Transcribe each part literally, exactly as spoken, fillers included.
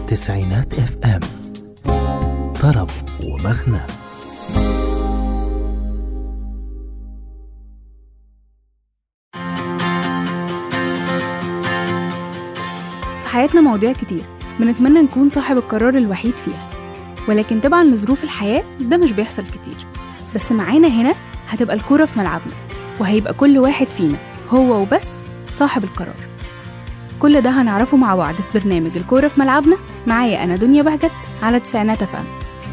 تسعينات اف ام، طرب ومغنى. في حياتنا مواضيع كتير بنتمنى نكون صاحب القرار الوحيد فيها، ولكن طبعا لظروف الحياة ده مش بيحصل كتير. بس معانا هنا هتبقى الكورة في ملعبنا، وهيبقى كل واحد فينا هو وبس صاحب القرار. كل ده هنعرفه مع بعض في برنامج الكورة في ملعبنا. معايا أنا دنيا بهجت على تسعينات اف ام.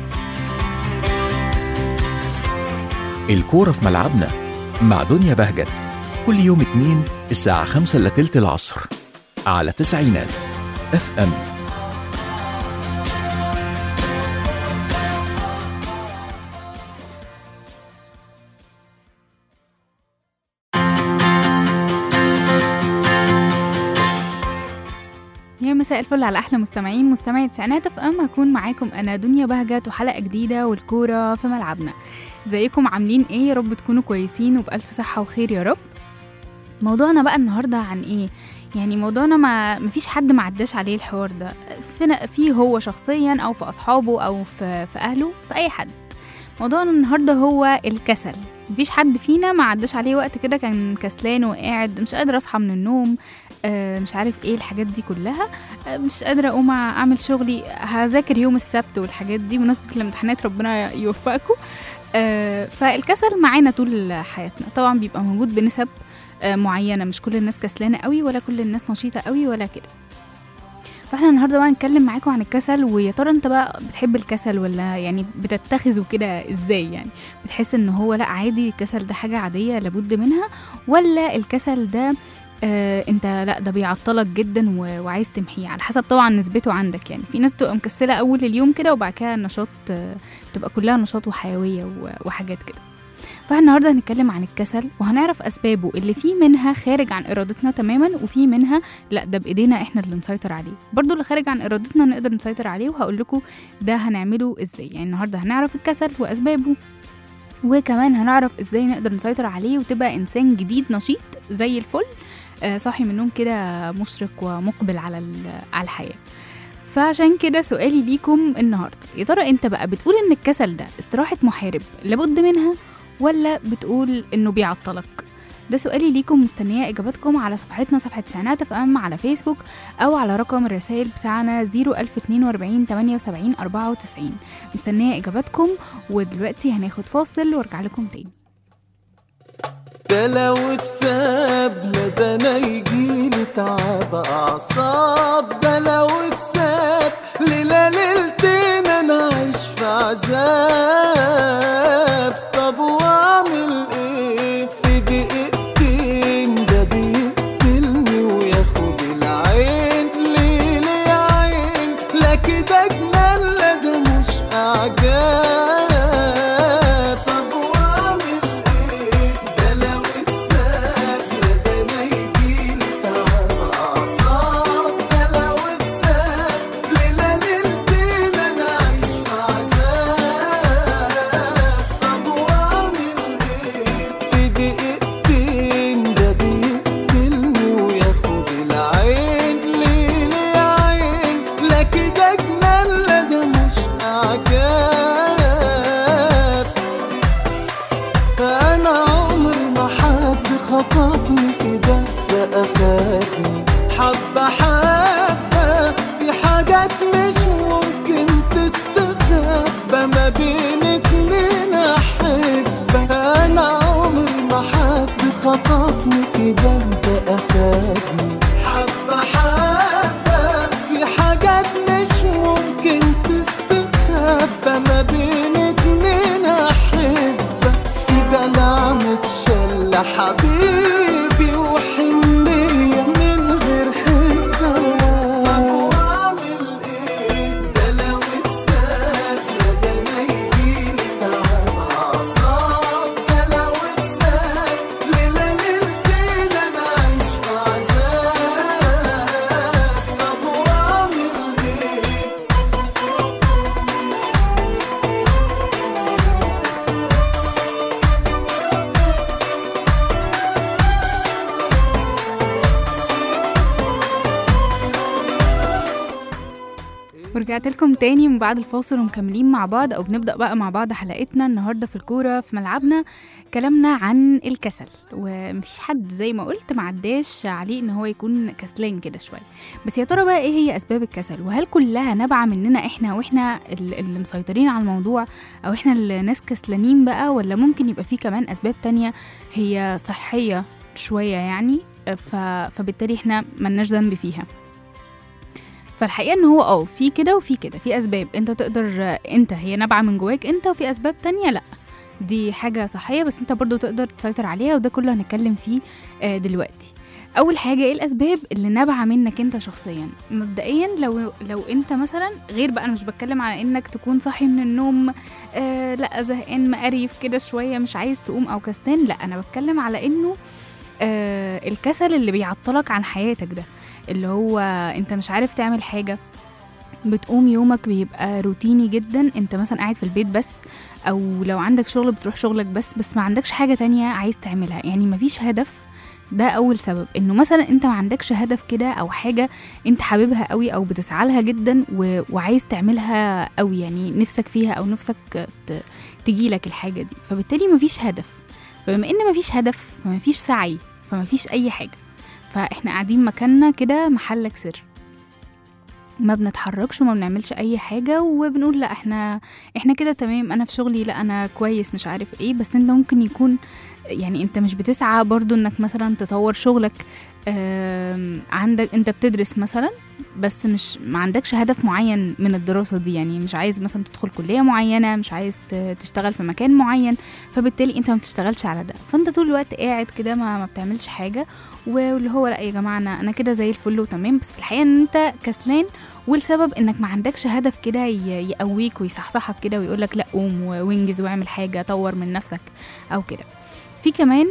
الكورة في ملعبنا مع دنيا بهجت كل يوم اتنين الساعة خمسة إلا تلت العصر على تسعينات اف ام. يا مساء الفل على احلى مستمعين مستمعي تسعينات اف ام. هكون معاكم انا دنيا بهجت وحلقه جديده والكوره في ملعبنا. ازيكم عاملين ايه؟ يا رب تكونوا كويسين وبالف صحه وخير يا رب. موضوعنا بقى النهارده عن ايه؟ يعني موضوعنا ما مفيش حد ما عداش عليه الحوار ده، فيه هو شخصيا او في اصحابه او في, في اهله، في اي حد. موضوعنا النهارده هو الكسل. مفيش حد فينا ما عداش عليه وقت كده كان كسلان وقاعد مش قادر اصحى من النوم، آه مش عارف ايه الحاجات دي كلها، آه مش قادره اقوم اعمل شغلي، هذاكر يوم السبت والحاجات دي بمناسبه الامتحانات، ربنا يوفقكم. آه فالكسل معانا طول حياتنا، طبعا بيبقى موجود بنسب آه معينه، مش كل الناس كسلانه قوي ولا كل الناس نشيطه قوي ولا كده. فاحنا النهارده بقى نتكلم معاكم عن الكسل. ويا ترى انت بقى بتحب الكسل ولا يعني بتتخذه كده ازاي؟ يعني بتحس ان هو لا عادي، الكسل ده حاجه عاديه لابد منها، ولا الكسل ده آه انت لا ده بيعطلك جدا وعايز تمحيه؟ على حسب طبعا نسبته عندك. يعني في ناس تبقى مكسله اول اليوم كده وبعد كده النشاط آه تبقى كلها نشاط وحيويه وحاجات كده. فاحنا النهارده هنتكلم عن الكسل وهنعرف اسبابه، اللي فيه منها خارج عن ارادتنا تماما، وفي منها لا ده بايدينا احنا اللي نسيطر عليه. برضو اللي خارج عن ارادتنا نقدر نسيطر عليه، وهقول لكم ده هنعمله ازاي. يعني النهارده هنعرف الكسل واسبابه، وكمان هنعرف ازاي نقدر نسيطر عليه وتبقى انسان جديد نشيط زي الفل، آه صاحي من النوم كده مشرق ومقبل على على الحياه. فعشان كده سؤالي ليكم النهارده، يا ترى انت بقى بتقول ان الكسل ده استراحه محارب لابد منها، ولا بتقول انه بيعطلك؟ ده سؤالي ليكم، مستنيه اجاباتكم على صفحتنا صفحه تسعينات اف ام على فيسبوك، او على رقم الرسائل بتاعنا صفر ألف اتنين وأربعين تمانية وسبعين أربعة وتسعين. مستنيه اجاباتكم، ودلوقتي هناخد فاصل وارجع لكم تاني. ده لو اتساب لدنا يجيلي تعب اعصاب، ده لو اتساب ليلة ليلتين انا عايش في عذاب. طب واعمل ايه في دقيقتين؟ ده بيقتلني وياخد العين. ليه ليه عين؟ لا كده جنان، لا ده مش اعجاب. خطفني كده فأخدني حبة حبة في حاجات مش ممكن تستخبى ما بين اتنين أحبة. أنا عمري ما حد خطفني كده فأخدني حبة حبة في حاجات مش ممكن تستخبى ما بين اتنين أحبة. في دلع متشل حبيبي وحنية من غير حساب. طب واعمل ايه؟ ده لو اتساب ده انا يجيلي تعب اعصاب. ده لو اتساب ليلة ليلتين انا عايش في عذاب. ورجعت لكم تاني من بعد الفاصل ومكملين مع بعض او بنبدأ بقى مع بعض حلقتنا النهاردة في الكورة في ملعبنا. كلامنا عن الكسل، ومفيش حد زي ما قلت معداش عليه ان هو يكون كسلان كده شوية. بس يا ترى بقى ايه هي اسباب الكسل؟ وهل كلها نابعة مننا احنا واحنا اللي مسيطرين على الموضوع، او احنا اللي ناس كسلانين بقى، ولا ممكن يبقى فيه كمان اسباب تانية هي صحية شوية يعني ف... فبالتالي احنا ملناش ذنب فيها؟ فالحقيقة ان هو اه في كده وفي كده، في اسباب انت تقدر انت هي نابعة من جواك انت، وفي اسباب تانية لا دي حاجة صحية بس انت برضو تقدر تسيطر عليها، وده كله هنتكلم فيه دلوقتي. اول حاجة ايه الاسباب اللي نابعة منك انت شخصيا؟ مبدئيا لو لو انت مثلا غير بقى، انا مش بتكلم على انك تكون صاحي من النوم آه لا زهقان مقريف كده شوية مش عايز تقوم او كسلان، لا انا بتكلم على انه آه الكسل اللي بيعطلك عن حياتك ده، اللي هو انت مش عارف تعمل حاجة، بتقوم يومك بيبقى روتيني جدا، انت مثلا قاعد في البيت بس، او لو عندك شغل بتروح شغلك بس بس ما عندكش حاجة تانية عايز تعملها، يعني مفيش هدف. ده اول سبب، انه مثلا انت ما عندكش هدف كده او حاجة انت حاببها قوي او بتسعى لها جدا و... وعايز تعملها قوي، يعني نفسك فيها او نفسك ت... تجيلك الحاجة دي، فبالتالي مفيش هدف. فبما ان مفيش هدف فمفيش سعي، فمفيش اي حاجة، فاحنا قاعدين مكاننا كده محلك سر، ما بنتحركش وما بنعملش اي حاجة، وبنقول لا احنا احنا كده تمام، انا في شغلي لا انا كويس مش عارف ايه. بس انت ممكن يكون يعني انت مش بتسعى برضو انك مثلا تطور شغلك، عندك انت بتدرس مثلا بس مش ما عندكش هدف معين من الدراسة دي، يعني مش عايز مثلا تدخل كلية معينة، مش عايز تشتغل في مكان معين، فبالتالي انت ما بتشتغلش على ده، فانت طول الوقت قاعد كده ما, ما بتعملش حاجة، واللي هو لا يا جماعة انا, أنا كده زي الفل وتمام، بس في الحقيقة ان انت كسلان، والسبب انك ما عندكش هدف كده يقويك ويصحصحك كده ويقولك لا قوم وانجز واعمل حاجة طور من نفسك او كده. في كمان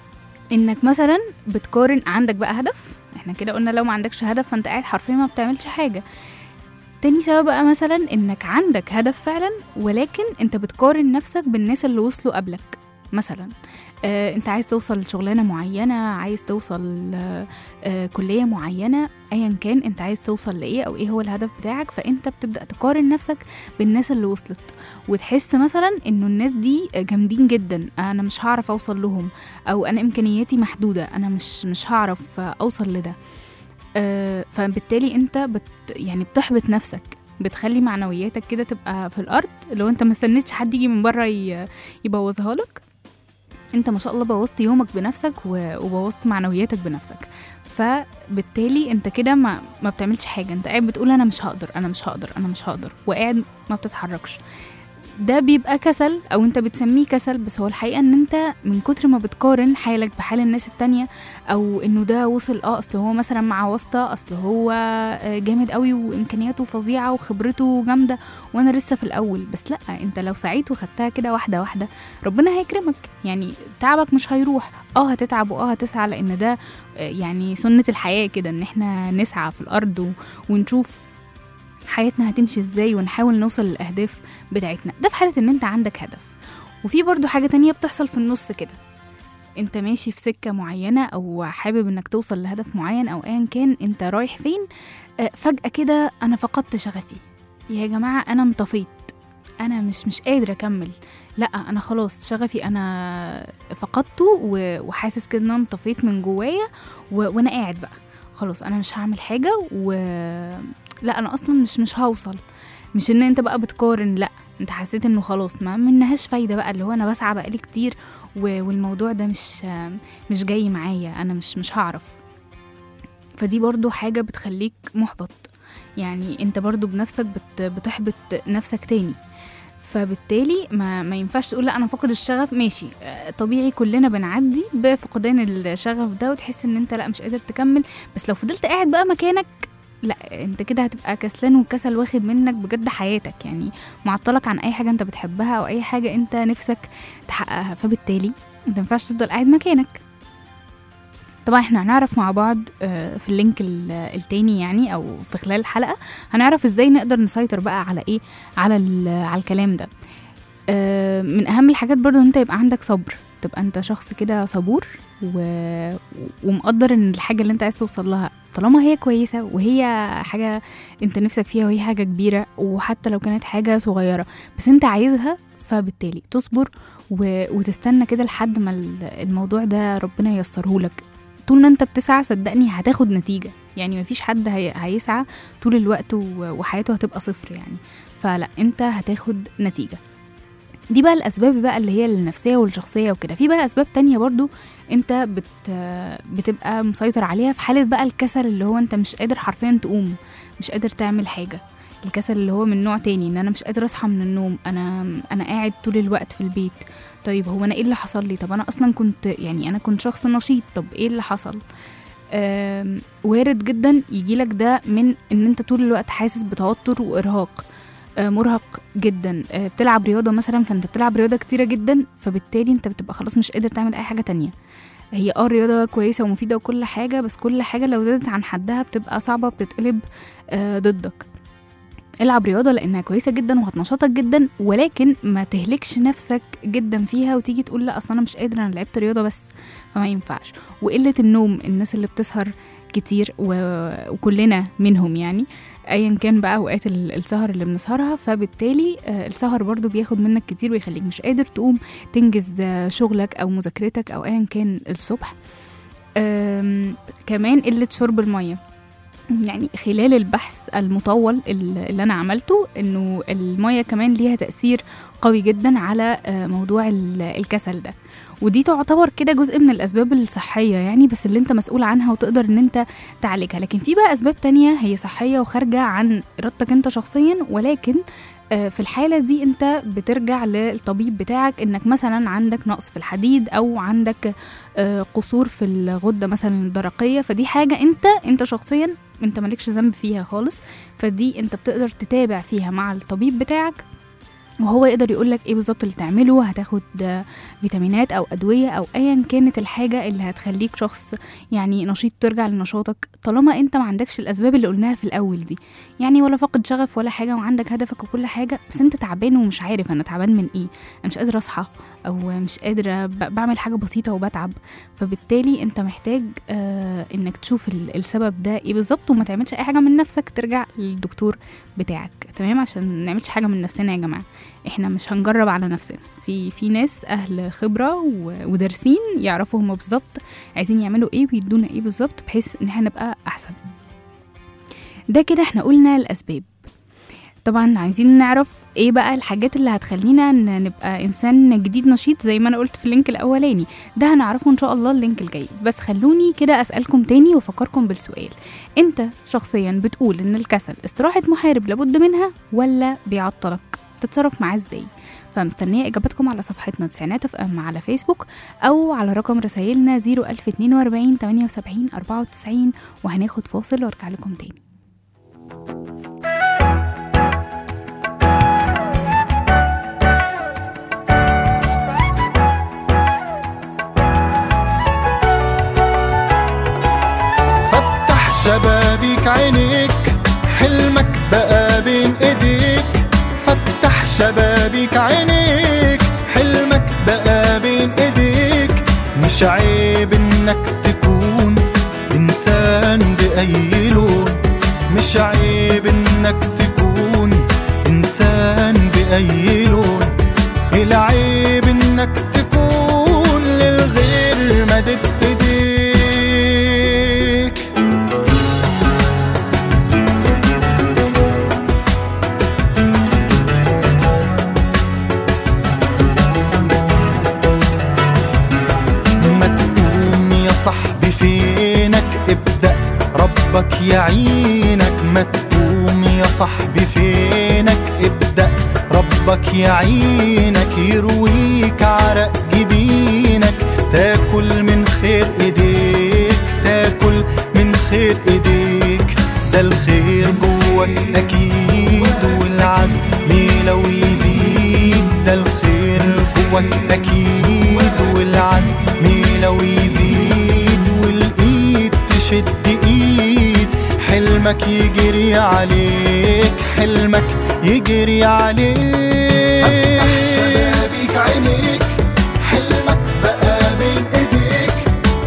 انك مثلا بتقارن، عندك بقى هدف، احنا كده قلنا لو ما عندكش هدف فانت قاعد حرفيا ما بتعملش حاجة. تاني سبب بقى مثلا انك عندك هدف فعلا، ولكن انت بتقارن نفسك بالناس اللي وصلوا قبلك، مثلا آه انت عايز توصل لشغلانة معينة، عايز توصل آه كلية معينة، ايا كان انت عايز توصل لايه او ايه هو الهدف بتاعك، فانت بتبدأ تقارن نفسك بالناس اللي وصلت، وتحس مثلا انه الناس دي جامدين جدا انا مش هعرف اوصل لهم، او انا امكانياتي محدودة انا مش مش هعرف اوصل لده. آه فبالتالي انت بت يعني بتحبط نفسك، بتخلي معنوياتك كده تبقى في الارض، لو انت مستنيتش حد يجي من بره يبوظها لك، انت ما شاء الله بوظت يومك بنفسك وبوظت معنوياتك بنفسك. فبالتالي انت كده ما, ما بتعملش حاجة، انت قاعد بتقول انا مش هقدر انا مش هقدر انا مش هقدر وقاعد ما بتتحركش. ده بيبقى كسل، او انت بتسميه كسل، بس هو الحقيقة ان انت من كتر ما بتقارن حالك بحال الناس التانية، او انه ده وصل اه اصل هو مثلا مع واسطة، اصل هو جامد قوي وامكانياته فظيعة وخبرته جامدة وانا لسه في الاول. بس لا، انت لو سعيت وخدتها كده واحدة واحدة ربنا هيكرمك، يعني تعبك مش هيروح، اه هتتعب واه هتسعى، لان ده يعني سنة الحياة كده، ان احنا نسعى في الارض ونشوف حياتنا هتمشي ازاي ونحاول نوصل للأهداف بتاعتنا. ده في حالة ان انت عندك هدف. وفي برضو حاجة تانية بتحصل في النص كده، انت ماشي في سكة معينة او حابب انك توصل لهدف معين او ايا كان انت رايح فين، آه فجأة كده انا فقدت شغفي، يا جماعة انا انطفيت، انا مش مش قادرة اكمل، لا انا خلاص شغفي انا فقدته وحاسس كده ان انا انطفيت من جوايا، وانا قاعد بقى خلاص انا مش هعمل حاجة، و لا انا اصلا مش مش هوصل. مش ان انت بقى بتقارن، لا انت حسيت انه خلاص ما منهاش فايدة بقى، اللي هو انا بسعى بقالي كتير والموضوع ده مش مش جاي معايا، انا مش مش هعرف. فدي برضو حاجة بتخليك محبط، يعني انت برضو بنفسك بت بتحبط نفسك تاني. فبالتالي ما, ما ينفعش تقول لا انا فقد الشغف، ماشي طبيعي كلنا بنعدي بفقدان الشغف ده، وتحس ان انت لا مش قادر تكمل. بس لو فضلت قاعد بقى مكانك، لا انت كده هتبقى كسلان، والكسل واخد منك بجد حياتك، يعني معطلك عن اي حاجة انت بتحبها او اي حاجة انت نفسك تحققها. فبالتالي انت ما ينفعش تفضل قاعد مكانك. طبعا احنا هنعرف مع بعض في اللينك التاني يعني، او في خلال الحلقة هنعرف ازاي نقدر نسيطر بقى على ايه، على على الكلام ده. من اهم الحاجات برضو انت يبقى عندك صبر، تبقى انت شخص كده صبور، و... ومقدر ان الحاجة اللي انت عايز توصل لها طالما هي كويسة وهي حاجة انت نفسك فيها وهي حاجة كبيرة، وحتى لو كانت حاجة صغيرة بس انت عايزها، فبالتالي تصبر و... وتستنى كده لحد ما الموضوع ده ربنا ييسره لك. طول ما انت بتسعى صدقني هتاخد نتيجة، يعني مفيش حد هي... هيسعى طول الوقت و... وحياته هتبقى صفر يعني، فلا انت هتاخد نتيجة. دي بقى الأسباب بقى اللي هي النفسية والشخصية وكده. في بقى أسباب تانية برضو انت بت... بتبقى مسيطر عليها في حالة بقى الكسل، اللي هو انت مش قادر حرفيا تقوم، مش قادر تعمل حاجة. الكسل اللي هو من نوع تاني، ان انا مش قادر اصحى من النوم، انا انا قاعد طول الوقت في البيت. طيب هو انا ايه اللي حصل لي؟ طب انا اصلا كنت يعني انا كنت شخص نشيط، طب ايه اللي حصل؟ وارد جدا يجيلك ده من ان انت طول الوقت حاسس بتوتر وارهاق، مرهق جدا. بتلعب رياضة مثلا، فانت بتلعب رياضة كتيرة جدا، فبالتالي انت بتبقى خلاص مش قادر تعمل اي حاجة تانية. هي اه الرياضة كويسة ومفيدة وكل حاجة، بس كل حاجة لو زادت عن حدها بتبقى صعبة، بتتقلب ضدك. العب رياضة لانها كويسة جدا وهتنشطك جدا، ولكن ما تهلكش نفسك جدا فيها وتيجي تقول لا اصلا انا مش قادر، انا لعبت رياضة بس، فما ينفعش. وقلة النوم، الناس اللي بتسهر كتير وكلنا منهم يعني، ايا كان بقى اوقات السهر اللي بنسهرها، فبالتالي السهر برضو بياخد منك كتير ويخليك مش قادر تقوم تنجز شغلك او مذاكرتك او ايا كان الصبح. كمان قلة شرب المية، يعني خلال البحث المطول اللي انا عملته انه المية كمان ليها تأثير قوي جدا على موضوع الكسل ده، ودي تعتبر كده جزء من الأسباب الصحية يعني، بس اللي انت مسؤول عنها وتقدر ان انت تعالجها. لكن في بقى أسباب تانية هي صحية وخارجة عن إرادتك انت شخصيا، ولكن في الحالة دي انت بترجع للطبيب بتاعك، انك مثلا عندك نقص في الحديد او عندك قصور في الغدة مثلا الدرقية، فدي حاجة انت انت شخصيا انت مالكش ذنب فيها خالص، فدي انت بتقدر تتابع فيها مع الطبيب بتاعك، وهو يقدر يقولك ايه بالظبط اللي تعمله. هتاخد فيتامينات او ادوية او ايا كانت الحاجة اللي هتخليك شخص يعني نشيط، ترجع لنشاطك، طالما انت ما عندكش الاسباب اللي قلناها في الاول دي يعني، ولا فقد شغف ولا حاجة، وعندك هدفك وكل حاجة، بس انت تعبان ومش عارف انا تعبان من ايه، انا مش قادر اصحى او مش قادر بعمل حاجة بسيطة وبتعب. فبالتالي انت محتاج آه انك تشوف السبب ده ايه بالظبط، وما تعملش اي حاجة من نفسك، ترجع للدكتور بتاعك. تمام؟ عشان ما نعملش حاجة من نفسنا يا جماعة، احنا مش هنجرب على نفسنا، في في ناس اهل خبرة ودارسين يعرفوا هم بالظبط عايزين يعملوا ايه ويدونا ايه بالظبط، بحيث ان احنا نبقى احسن. ده كده احنا قلنا الاسباب. طبعا عايزين نعرف ايه بقى الحاجات اللي هتخلينا نبقى انسان جديد نشيط زي ما انا قلت في اللينك الاولاني ده، هنعرفه ان شاء الله اللينك الجاي. بس خلوني كده اسالكم تاني وافكركم بالسؤال، انت شخصيا بتقول ان الكسل استراحة محارب لابد منها، ولا بيعطلك؟ تتصرف معاه ازاي؟ فمستنيه اجابتكم على صفحتنا تسعينات اف ام على فيسبوك، او على رقم رسائلنا صفر ألف اتنين وأربعين تمانية وسبعين أربعة وتسعين. وهناخد فاصل وارجع لكم تاني. فتح شبابيك عينيك، حلمك بقى بين ايديك. فتح شبابيك عينيك، حلمك بقى بين ايديك. مش عيب انك تكون انسان بأي لون، مش عيب انك تكون انسان بأي لون. العيب انك تكون للغير مدد ايديك. صاحبي فينك ابدأ ربك يعينك. ما تقوم يا صاحبي فينك ابدأ ربك يعينك. يرويك عرق جبينك، تاكل من خير ايديك، تاكل من خير ايديك. ده الخير جواك اكيد والعزم لو يزيد. ده الخير جواك اكيد والعزم لو يزيد. والايد تشد ايد، حلمك يجري عليك، حلمك يجري عليك. فتح شبابيك عينيك، حلمك بقى بين ايديك.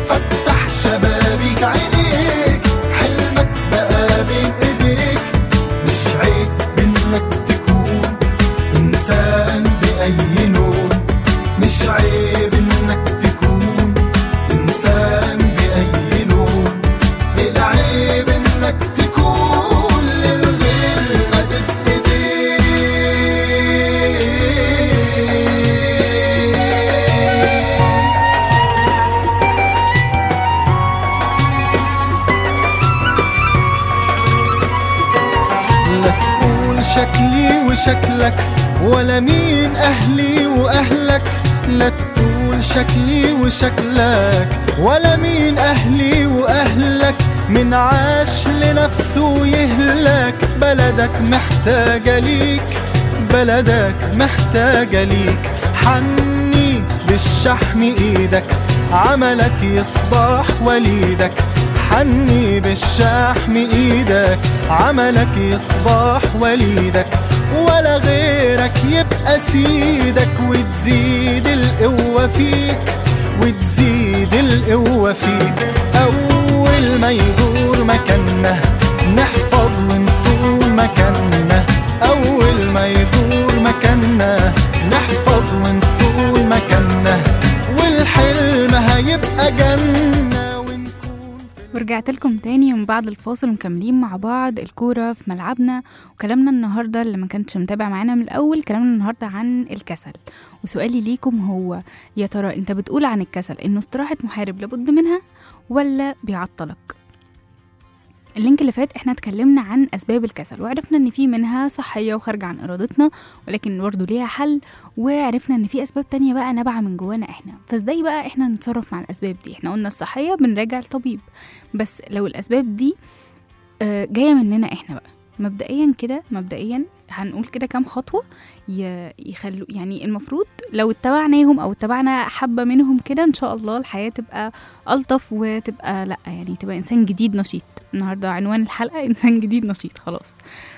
شكلي وشكلك ولا مين أهلي وأهلك، لا تقول شكلي وشكلك ولا مين أهلي وأهلك، من عاش لنفسه يهلك. بلدك محتاجة ليك، بلدك محتاجة ليك، حني بالشحم ايدك عملك يصبح وليدك، حني بالشحم ايدك عملك يصبح وليدك، ولا غيرك يبقى سيدك، وتزيد القوة فيك وتزيد القوة فيك. أول ما يدور مكاننا نحفظ ونصون مكاننا، أول ما يدور مكاننا نحفظ ونصون مكاننا، والحلم هيبقى جنة ونكون في. ورجعت لكم تاني من بعد الفاصل ومكملين مع بعض الكورة في ملعبنا. وكلامنا النهاردة اللي ما كانتش متابع معانا من الأول، كلامنا النهاردة عن الكسل. وسؤالي ليكم هو يا ترى انت بتقول عن الكسل انه استراحة محارب لابد منها ولا بيعطلك؟ اللينك اللي فات احنا اتكلمنا عن اسباب الكسل وعرفنا ان في منها صحية وخارجة عن ارادتنا ولكن برضو ليها حل، وعرفنا ان في اسباب تانية بقى نابعة من جوانا احنا. فازاي بقى احنا نتصرف مع الاسباب دي؟ احنا قلنا الصحية بنراجع الطبيب، بس لو الاسباب دي جاية مننا احنا بقى مبدئيا كده، مبدئيا هنقول كده كام خطوة يخلوا يعني المفروض لو اتبعناهم او اتبعنا حبة منهم كده ان شاء الله الحياة تبقى ألطف وتبقى لا يعني تبقى انسان جديد نشيط. النهاردة عنوان الحلقة انسان جديد نشيط خلاص.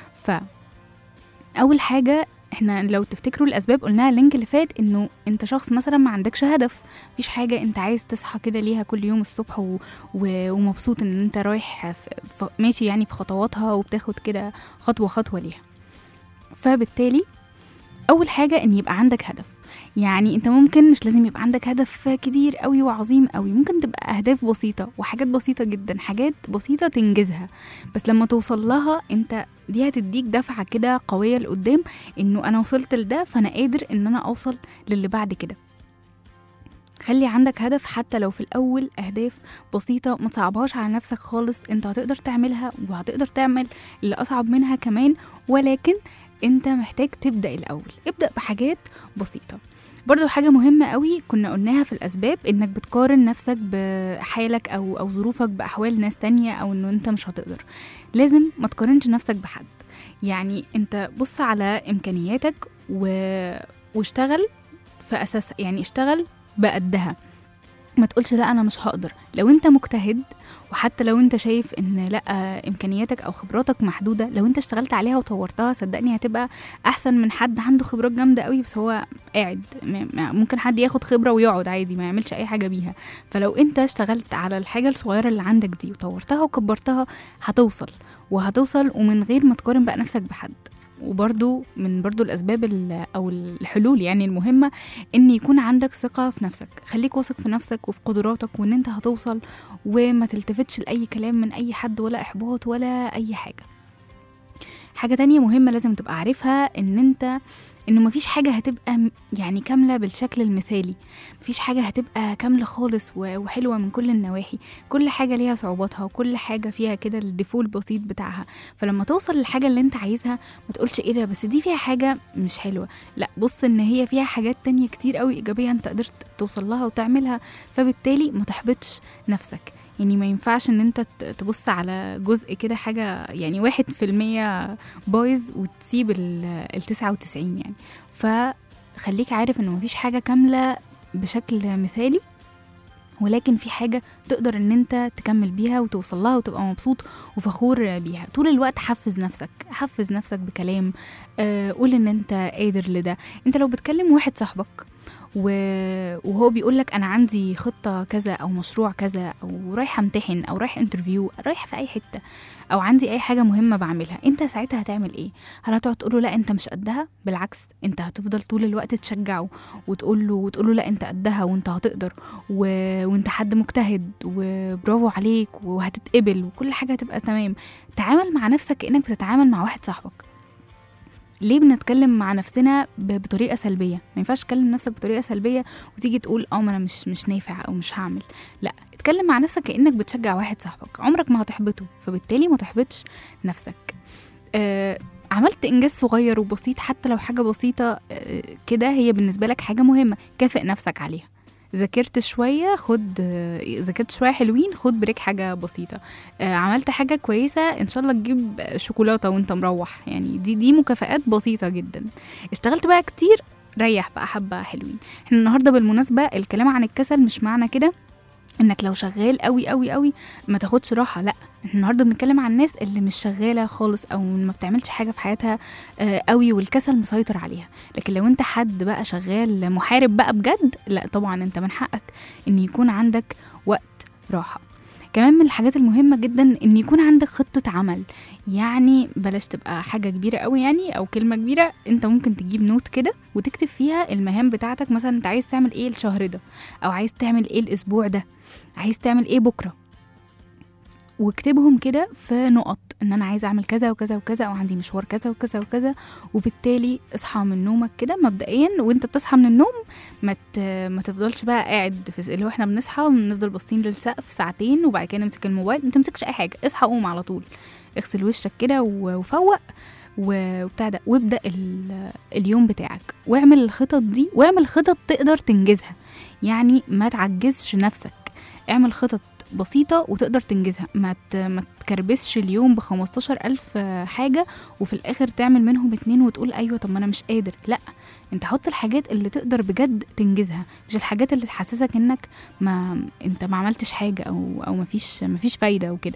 فأول حاجة احنا لو تفتكروا الاسباب قلناها اللينك اللي فات، انه انت شخص مثلا ما عندكش هدف، مفيش حاجة انت عايز تصحى كده ليها كل يوم الصبح و... و... ومبسوط ان انت رايح ف... ماشي يعني في خطواتها وبتاخد كده خطوة خطوة ليها. فبالتالي اول حاجة ان يبقى عندك هدف. يعني انت ممكن مش لازم يبقى عندك هدف كبير قوي وعظيم قوي، ممكن تبقى اهداف بسيطة وحاجات بسيطة جدا، حاجات بسيطة تنجزها، بس لما توصل لها انت دي هتديك دفعة كده قوية لقدام، انه انا وصلت لده فانا قادر ان انا اوصل للي بعد كده. خلي عندك هدف حتى لو في الاول اهداف بسيطة، ما تصعبهاش على نفسك خالص، انت هتقدر تعملها وهتقدر تعمل اللي اصعب منها كمان، ولكن انت محتاج تبدأ الاول. ابدأ بحاجات بسيطة. برضو حاجة مهمة قوي كنا قلناها في الأسباب، إنك بتقارن نفسك بحالك أو, أو ظروفك بأحوال ناس تانية، أو إنه أنت مش هتقدر. لازم ما تقارنش نفسك بحد. يعني أنت بص على إمكانياتك و... واشتغل في أساس، يعني اشتغل بقدها، ما تقولش لا أنا مش هقدر. لو أنت مجتهد وحتى لو أنت شايف إن لا إمكانياتك أو خبراتك محدودة، لو أنت اشتغلت عليها وطورتها صدقني هتبقى أحسن من حد عنده خبرات جامدة قوي بس هو قاعد. ممكن حد ياخد خبرة ويقعد عادي ما يعملش أي حاجة بيها. فلو أنت اشتغلت على الحاجة الصغيرة اللي عندك دي وطورتها وكبرتها هتوصل وهتوصل ومن غير ما تقارن بقى نفسك بحد. وبرضو من برضو الأسباب أو الحلول يعني المهمة إن يكون عندك ثقة في نفسك. خليك واثق في نفسك وفي قدراتك وإن أنت هتوصل، وما تلتفتش لأي كلام من أي حد ولا إحباط ولا أي حاجة. حاجة تانية مهمة لازم تبقى عارفها، إن أنت إنه مفيش حاجة هتبقى يعني كاملة بالشكل المثالي، مفيش حاجة هتبقى كاملة خالص وحلوة من كل النواحي. كل حاجة ليها صعوباتها وكل حاجة فيها كده الديفول البسيط بتاعها. فلما توصل للحاجة اللي انت عايزها ما تقولش ايه ده بس دي فيها حاجة مش حلوة، لا بص ان هي فيها حاجات تانية كتير قوي إيجابية انت قدرت توصل لها وتعملها. فبالتالي ما تحبطش نفسك. يعني ما ينفعش ان انت تبص على جزء كده حاجة يعني واحد في المية بايظ وتسيب التسعة وتسعين يعني. فخليك عارف انه مفيش حاجة كاملة بشكل مثالي، ولكن في حاجة تقدر ان انت تكمل بيها وتوصل لها وتبقى مبسوط وفخور بيها. طول الوقت حفز نفسك، حفز نفسك بكلام، آه قول ان انت قادر لده. انت لو بتكلم واحد صاحبك وهو بيقولك أنا عندي خطة كذا أو مشروع كذا أو رايح امتحن أو رايح انترفيو رايح في أي حتة أو عندي أي حاجة مهمة بعملها، أنت ساعتها هتعمل إيه؟ هل هتقعد تقوله لا أنت مش قدها؟ بالعكس أنت هتفضل طول الوقت تشجعه وتقوله وتقوله لا أنت قدها وأنت هتقدر و... وأنت حد مجتهد وبرافو عليك وهتتقبل وكل حاجة هتبقى تمام. تعامل مع نفسك كأنك بتتعامل مع واحد صاحبك. ليه بنتكلم مع نفسنا بطريقه سلبيه؟ ما ينفعش تكلم نفسك بطريقه سلبيه وتيجي تقول اه ما انا مش مش نافع او مش هعمل. لا، اتكلم مع نفسك كانك بتشجع واحد صاحبك. عمرك ما هتحبطه، فبالتالي ما تحبطش نفسك. آه عملت إنجاز صغير وبسيط، حتى لو حاجة بسيطة كده هي بالنسبة لك حاجة مهمة، كافئ نفسك عليها. ذاكرت شوية خد ذاكرت شوية حلوين، خد بريك حاجة بسيطة. عملت حاجة كويسة إن شاء الله تجيب شوكولاتة وانت مروح، يعني دي دي مكافآت بسيطة جدا. اشتغلت بقى كتير، ريح بقى حبة حلوين. احنا النهاردة بالمناسبة الكلام عن الكسل مش معنى كده انك لو شغال قوي قوي قوي ما تاخدش راحة، لا. احنا النهاردة بنتكلم عن الناس اللي مش شغالة خالص او ما بتعملش حاجة في حياتها قوي والكسل مسيطر عليها. لكن لو انت حد بقى شغال محارب بقى بجد، لا طبعا انت من حقك ان يكون عندك وقت راحة. كمان من الحاجات المهمة جدا ان يكون عندك خطة عمل، يعني بلاش تبقى حاجة كبيرة قوي يعني او كلمة كبيرة. انت ممكن تجيب نوت كده وتكتب فيها المهام بتاعتك، مثلا انت عايز تعمل ايه الشهر ده، او عايز تعمل ايه الاسبوع ده، عايز تعمل ايه بكرة، واكتبهم كده في نقط، ان انا عايز اعمل كذا وكذا وكذا، او عندي مشوار كذا وكذا وكذا. وبالتالي اصحى من نومك كده مبدئيا، وانت بتصحى من النوم ما ما تفضلش بقى قاعد في اللي هو احنا بنصحى ونفضل باصين للسقف ساعتين وبعد كده نمسك الموبايل. ما تمسكش اي حاجه، اصحى قوم على طول، اغسل وشك كده وفوق وبتاع ده، وابدا اليوم بتاعك، واعمل الخطط دي، واعمل خطط تقدر تنجزها. يعني ما تعجزش نفسك، اعمل خطط بسيطة وتقدر تنجزها. ما ما تكربسش اليوم بخمستاشر ألف حاجة وفي الآخر تعمل منهم اتنين وتقول أيوة طب ما أنا مش قادر. لا، انت حط الحاجات اللي تقدر بجد تنجزها، مش الحاجات اللي تحسسك انك ما انت ما عملتش حاجة أو أو ما فيش ما فيش فايدة وكده.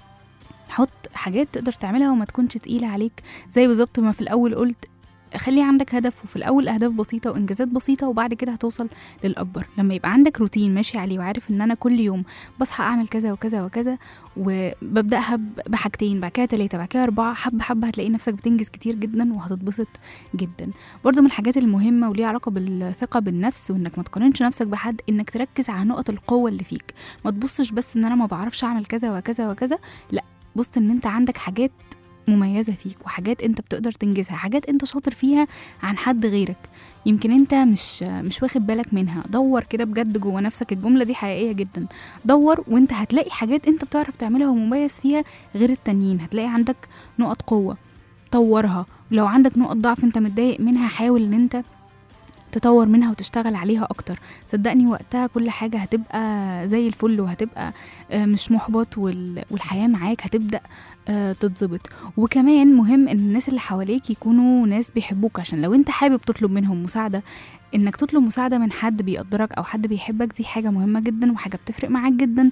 حط حاجات تقدر تعملها وما تكونش تقيلة عليك. زي بالظبط ما في الأول قلت، خلي عندك هدف، وفي الأول أهداف بسيطة وإنجازات بسيطة، وبعد كده هتوصل للأكبر. لما يبقى عندك روتين ماشي عليه وعارف إن أنا كل يوم بصحى أعمل كذا وكذا وكذا، وببدأها بحاجتين بعد كده تلاتة بعد كده أربعة، حبة حبة هتلاقي نفسك بتنجز كتير جدا وهتتبسط جدا. برضو من الحاجات المهمة وليها علاقة بالثقة بالنفس، وإنك ما تقارنش نفسك بحد، إنك تركز على نقط القوة اللي فيك. ما تبصش بس إن أنا ما بعرفش أعمل كذا وكذا وكذا، لا، بص إن أنت عندك حاجات مميزة فيك وحاجات انت بتقدر تنجزها، حاجات انت شاطر فيها عن حد غيرك يمكن انت مش مش واخد بالك منها. دور كده بجد جوه نفسك، الجملة دي حقيقية جدا. دور وانت هتلاقي حاجات انت بتعرف تعملها ومميز فيها غير التانيين. هتلاقي عندك نقط قوة، طورها. ولو عندك نقط ضعف انت متضايق منها، حاول ان انت تطور منها وتشتغل عليها اكتر. صدقني وقتها كل حاجة هتبقى زي الفل، وهتبقى مش محبط، والحياة معاك هتبدأ تتظبط. وكمان مهم ان الناس اللي حواليك يكونوا ناس بيحبوك، عشان لو انت حابب تطلب منهم مساعدة، انك تطلب مساعدة من حد بيقدرك او حد بيحبك، دي حاجة مهمة جدا وحاجة بتفرق معاك جدا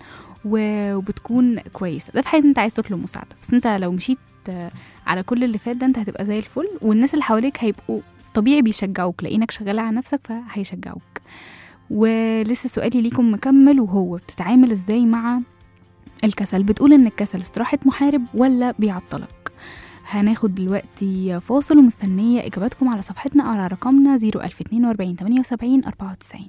وبتكون كويسة. ده في حالة انت عايز تطلب مساعدة. بس انت لو مشيت على كل اللي فات ده انت هتبقى زي الفل، والناس اللي حواليك هيبقوا طبيعي بيشجعوك لانك شغالة على نفسك فهيشجعوك. ولسه سؤالي ليكم مكمل، وهو بتتعامل ازاي مع الكسل؟ بتقول ان الكسل استراحة محارب ولا بيعطلك؟ هناخد دلوقتي فاصل ومستنية اجاباتكم على صفحتنا او على رقمنا صفر ألف اتنين وأربعين تمانية وسبعين أربعة وتسعين.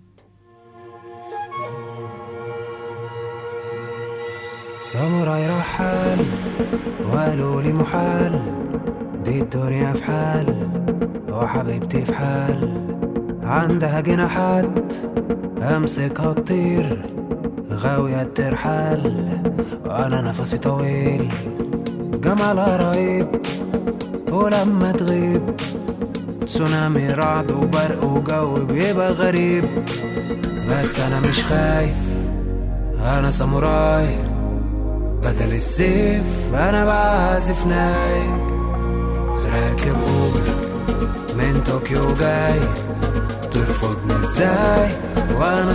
ساموراي رحال وقالوا لي محال، دي الدنيا في حال وحبيبتي في حال، عندها جناحات امسكها تطير، غاوية ترحال وانا نفسي طويل، جمالها رهيب ولما تغيب تسونامي رعد وبرق وجو بيبقى غريب. بس انا مش خايف، انا ساموراي، بدل السيف انا بعزف ناي، راكب اوبر من طوكيو جاي، ترفضني ازاي وانا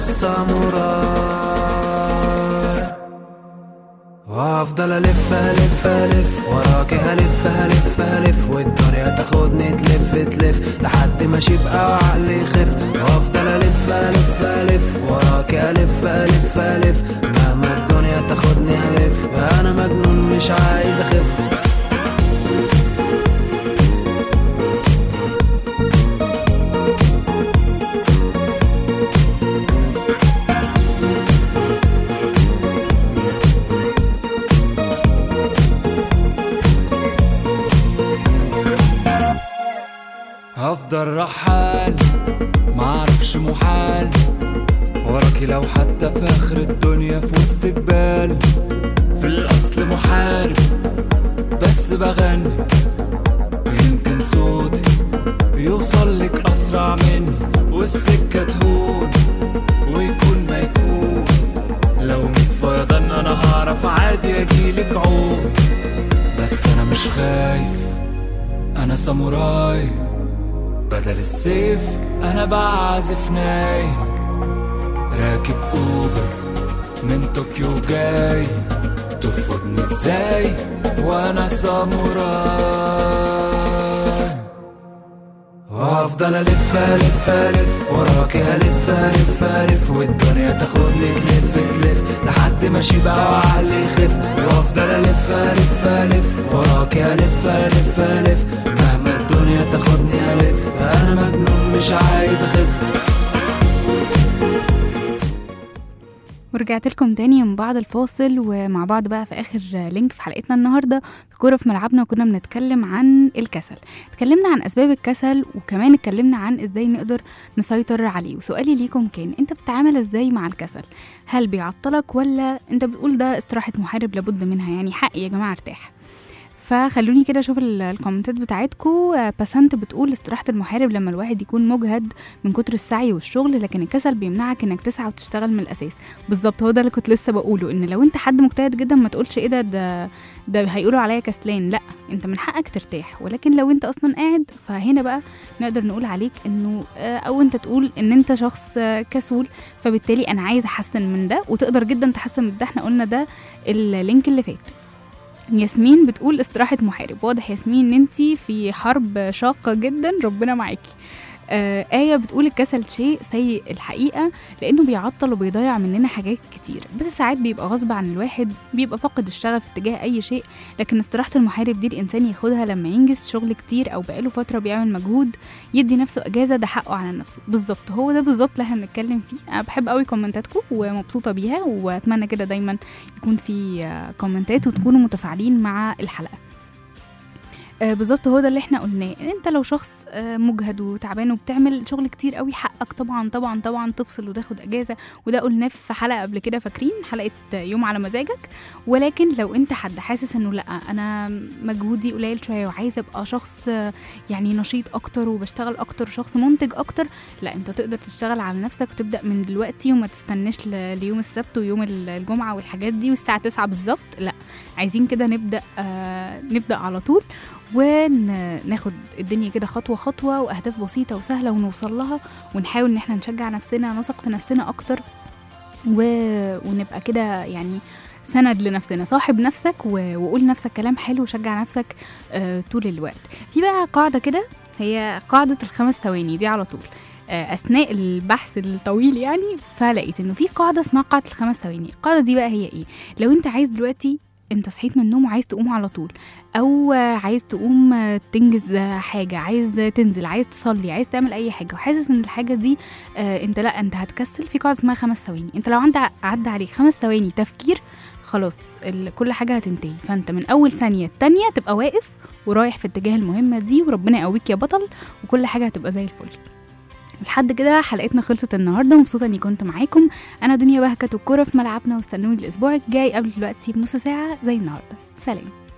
الساموراي، وافضل الف الف الف وراكي، هلف هلف هلف والدنيا تاخدني تلف تلف لحد ما شبقى وعقلي يخف، وافضل الف الف الف وراكي، الف الف الف مهما الدنيا تاخدني هلف، انا مجنون مش عايز اخف. هفضل رحال معرفش محال، وراكي لو حتى في اخر الدنيا في وسط جبال، في الاصل محارب بس بغني السكة تهون ويكون ما يكون. لو ميت فيضان انا هعرف عادي اجيلك عوم. بس انا مش خايف، انا ساموراي، بدل السيف انا بعزف ناي. راكب اوبر من طوكيو جاي، ترفضني ازاي وانا ساموراي؟ وافضل الف الف الف وراكي، الف الف الف والدنيا تاخدني تلف تلف لحد ما اشيبها وعقلي يخف. وافضل الف الف الف وراكي، الف الف الف مهما الدنيا تاخدني الف. انا مجنون مش عايز اخف. ورجعت لكم تاني من بعد الفاصل، ومع بعض بقى في آخر لينك في حلقتنا النهاردة في كورة في ملعبنا، وكنا بنتكلم عن الكسل. اتكلمنا عن أسباب الكسل، وكمان اتكلمنا عن إزاي نقدر نسيطر عليه. وسؤالي ليكم كان انت بتتعامل إزاي مع الكسل؟ هل بيعطلك ولا انت بتقول ده استراحة محارب لابد منها، يعني حقي يا جماعة ارتاح؟ فخلوني كده اشوف الكومنتات بتاعتكم. باسنت بتقول استراحة المحارب لما الواحد يكون مجهد من كتر السعي والشغل، لكن الكسل بيمنعك انك تسعى وتشتغل من الاساس. بالظبط، هو ده اللي كنت لسه بقوله، ان لو انت حد مجتهد جدا ما تقولش ايه ده ده ده هيقولوا عليا كسلان. لا، انت من حقك ترتاح. ولكن لو انت اصلا قاعد، فهنا بقى نقدر نقول عليك انه او انت تقول ان انت شخص كسول، فبالتالي انا عايز احسن من ده، وتقدر جدا تحسن من ده. احنا قلنا ده اللينك اللي فات. ياسمين بتقول استراحة محارب. واضح ياسمين ان انتي في حرب شاقة جدا، ربنا معاكي. آه آية بتقول الكسل شيء سيء الحقيقة، لأنه بيعطل وبيضيع مننا حاجات كتير، بس ساعات بيبقى غصب عن الواحد، بيبقى فقد الشغف اتجاه أي شيء. لكن استراحة المحارب دي الإنسان ياخدها لما ينجز شغل كتير أو بقاله فترة بيعمل مجهود، يدي نفسه أجازة، ده حقه على نفسه. بالظبط، هو ده بالظبط اللي احنا بنتكلم فيه. أنا بحب قوي كومنتاتكم ومبسوطة بيها، وأتمنى كده دايما يكون في كومنتات وتكونوا متفاعلين مع الحلقة. آه بالظبط، هو ده اللي احنا قلناه. ان انت لو شخص آه مجهد وتعبان وبتعمل شغل كتير قوي، حقك طبعا طبعا طبعا تفصل وتاخد اجازه، وده قلناه في حلقه قبل كده، فاكرين حلقه يوم على مزاجك. ولكن لو انت حد حاسس انه لا انا مجهودي قليل شويه وعايز ابقى شخص آه يعني نشيط اكتر وبشتغل اكتر، شخص منتج اكتر، لا انت تقدر تشتغل على نفسك وتبدا من دلوقتي، وما تستناش ليوم السبت ويوم الجمعه والحاجات دي والساعه تسعة بالظبط. لا، عايزين كده نبدا آه نبدا على طول، وناخد الدنيا كده خطوة خطوة وأهداف بسيطة وسهلة ونوصل لها، ونحاول ان احنا نشجع نفسنا، نثق في نفسنا أكتر، و... ونبقى كده يعني سند لنفسنا، صاحب نفسك، و... وقول نفسك كلام حلو وشجع نفسك آه طول الوقت. في بقى قاعدة كده، هي قاعدة الخمس ثواني دي على طول. آه أثناء البحث الطويل يعني، فلقيت انه في قاعدة اسمها قاعدة الخمس ثواني. القاعدة دي بقى هي ايه؟ لو انت عايز دلوقتي، انت صحيت من النوم وعايز تقوم على طول، او عايز تقوم تنجز حاجة، عايز تنزل، عايز تصلي، عايز تعمل اي حاجة، وحاسس ان الحاجة دي اه انت لا انت هتكسل، في قاعدة اسمها خمس ثواني. انت لو عدى عدى عليك خمس ثواني تفكير، خلاص كل حاجة هتنتهي. فانت من اول ثانية التانية تبقى واقف ورايح في اتجاه المهمة دي، وربنا يقويك يا بطل، وكل حاجة هتبقى زي الفل. لحد كده حلقتنا خلصت النهارده، مبسوطه اني كنت معاكم. انا دنيا بهجت، والكوره في ملعبنا، واستنوني الاسبوع الجاي قبل دلوقتي بنص ساعه زي النهارده. سلام.